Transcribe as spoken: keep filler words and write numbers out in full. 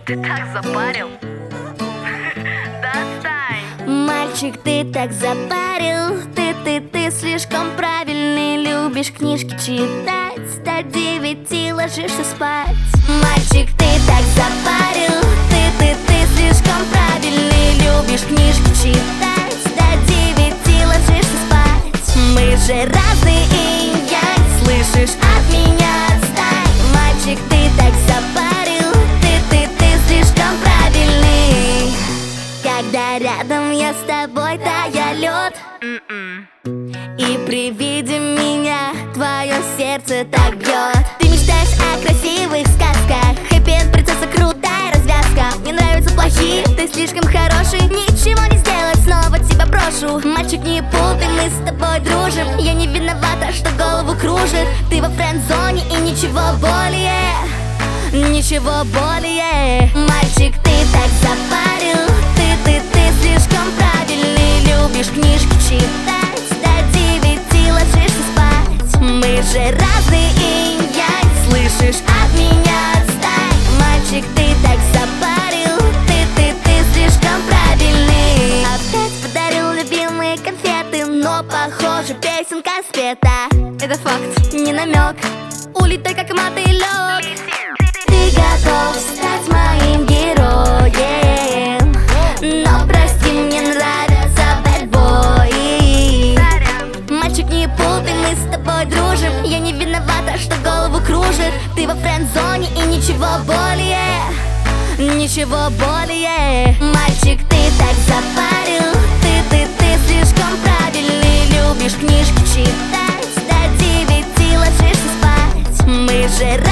Ты так запарил. Достань. Мальчик, ты так запарил. Ты, ты, ты слишком правильный. Любишь книжки читать, до девяти ложишься спать. Мальчик, ты так запарил. Ты, ты, ты слишком правильный. Любишь книжки читать, до девяти ложишься спать. Мы же разные инь-янь, слышишь, от меня отстань. Мальчик, ты так запарил. Ты, ты, ты слишком правильный. Когда рядом я с тобой, тая лед, и при виде меня твое сердце так бьет. Ты мечтаешь о красивых сказках. Хэппи-энд, принцесса, крутая развязка. Мне нравятся плохие, ты слишком хороший. Ничего не сделать, снова тебя брошу. Мальчик, не путай, мы с тобой дружим. Я не виновата, что голову кружит. Ты во френд-зоне и ничего более. Ничего более. Мальчик, ты так запарил. Ты, ты, ты слишком правильный. Любишь книжки читать, до девяти ложишься спать. Мы же разные инь-янь, слышишь, от меня отстань. Мальчик, ты так запарил. Ты, ты, ты слишком правильный. Опять подарил любимые конфеты, но похоже песенка спета. Это факт, не намек. Улетай как мотылек. Ты готов стать моим героем, но прости, мне нравятся бэдбои. Мальчик, не путай, мы с тобой дружим. Я не виновата, что голову кружит. Ты во френд-зоне и ничего более. Ничего более. Мальчик, ты так запарил. Ты, ты, ты слишком правильный. Любишь книжки читать, до девяти ложишься спать. Мы же